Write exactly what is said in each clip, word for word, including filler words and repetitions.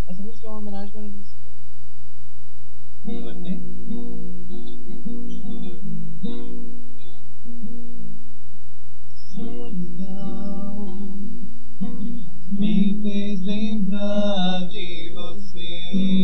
Essa música é uma homenagem para isso. Solidão me fez lembrar de você.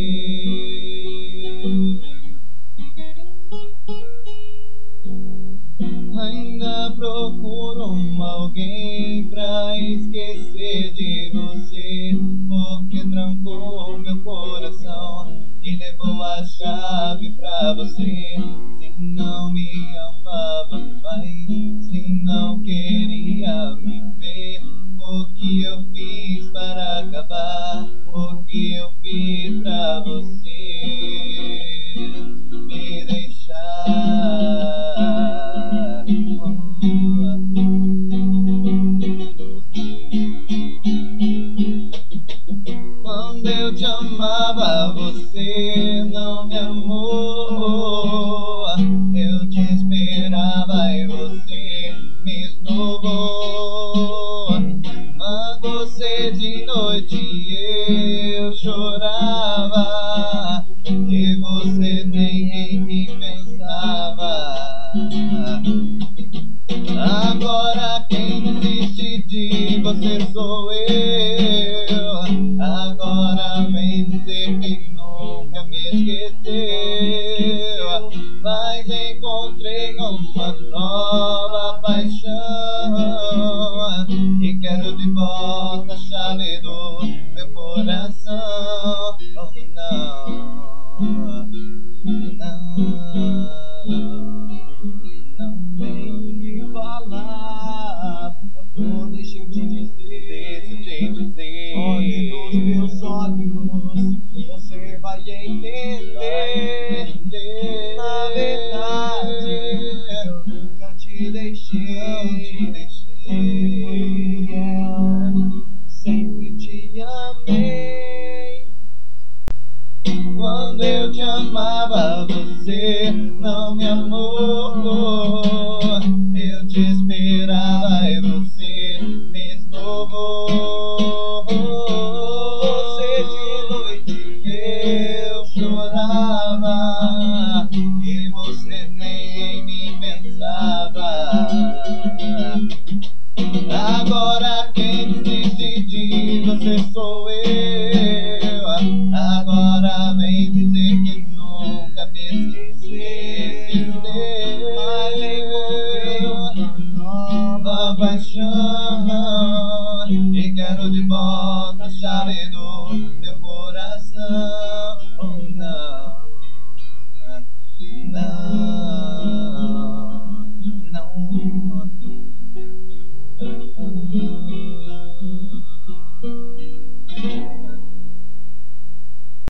Ainda procuro um alguém pra esquecer de você, porque trancou meu coração e levou a chave pra você. Se não me amava mais, se não queria me ver, o que eu fiz para acabar? O que eu fiz pra você me deixar? Quando eu te amava, você não me amou. Eu te esperava e você me esnobou. Mas você de noite eu chorava e você nem em mim pensava. Agora quem desiste de você sou eu. Agora vem dizer que nunca me esqueceu. Mas encontrei uma nova paixão e quero de volta a chave do meu coração. Oh, não, não, não tenho o que falar. Não deixa eu te dizer, deixa eu te dizer. Olhe nos meus olhos, você vai entender. Na verdade, eu nunca te deixei, não te deixei. Sempre te amei. Quando eu te amava, você não me amou. Eu te esperava e você me esnobou. Você de noite eu chorava e você nem em mim pensava. Agora quem desiste de você sou eu.